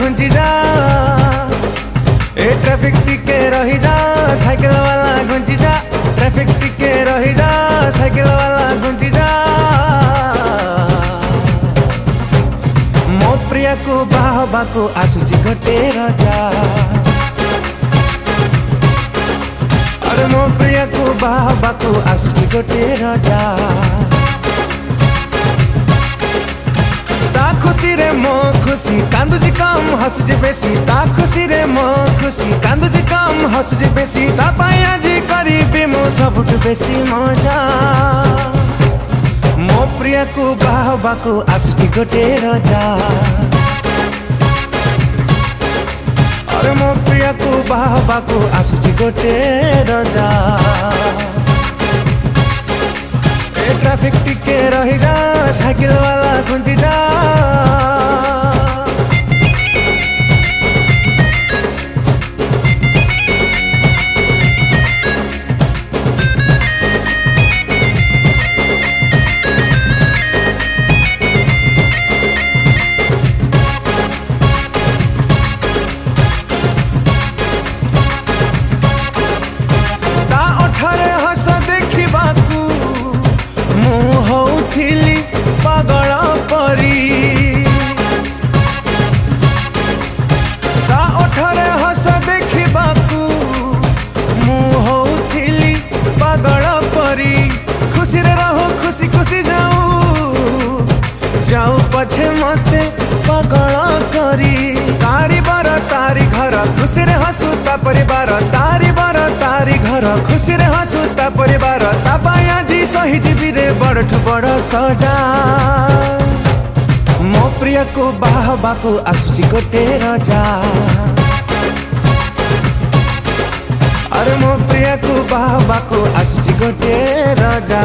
घुंची जा, ए ट्रैफिक टिके रही जा, साइकिल वाला घुंची जा, ट्रैफिक टिके रही जा, साइकिल वाला घुंची जा। मो प्रिया को बाहबा को आसुची गोटे रजा, अरे मो प्रिया को बाहबा को आसुची गोटे रजा। ता खुशी रे मो खुशी कांदुची कम हसुची बेसी, ता खुशी रे मो खुशी कांदुची कम हसुची बेसी। ता पाई आजी करीबी मो सबुठ बेसी मजा, मो प्रिया को बाहबा को आसुची गोटे रजा, अरे मो प्रिया को बाहबा को आसुची गोटे रजा। ए ट्रैफिक टिके रही जा, साइकिल वाला घुंची जा। पागल परी ता ओठरे हस देखिबाकू मु होउथिली पागल परी। खुशी रे रहो खुशी खुशी जाऊ जाऊ पछे मते पागल करी। तारी बर तारी घर खुशी रे हसुता परिवार, तारी बर तारी घर खुशी रे हसुता परिवार। ता पाया जी सही जीवी रे बड़ठ बड़ सजा, मो प्रिया को बाहबा को आसुची गोटे रजा, अरे मो प्रिया को बाहबा को आसुची गोटे रजा।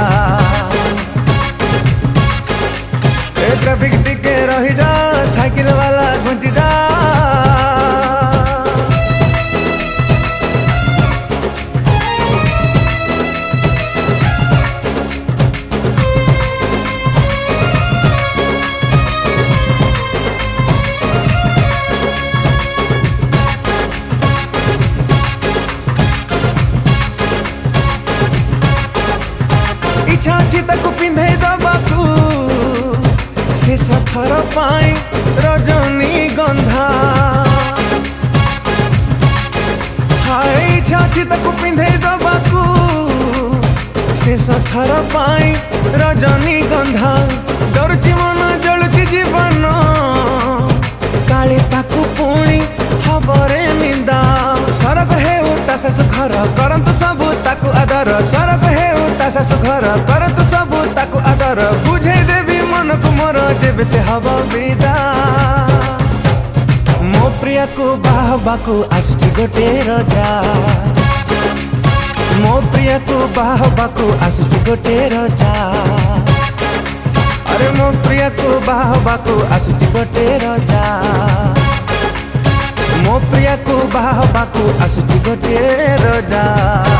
ए ट्रैफिक टिके रही जा, साइकिल वाला घुंची जा। इच्छा अछि ताकू पिंधे दबाकू से सथर पाई रजनी गंधा। हाय इच्छा अछि ताकू पिंधे दबाकू से सथर पाई रजनी गंधा। डरुची मन जलुची जीवन काले ताकू पुणी हबरे निंदा। सरग हेउ ता शाशु घर करंतु सबु ताकू आदर, सरग हेउ ता शाशु घर करंतु सबु ताकू आदर। बुझे देवी मन को मोर जेबे से हवा विदा, मो प्रिया को बाहबा को आसुची गोटे रजा, मो प्रिया को बाहबा को आसुची गोटे रजा, अरे मो प्रिया को बाहबा को आसुची गोटे रजा। मो प्रिया को बाहबा को आसुची गोटे रजा।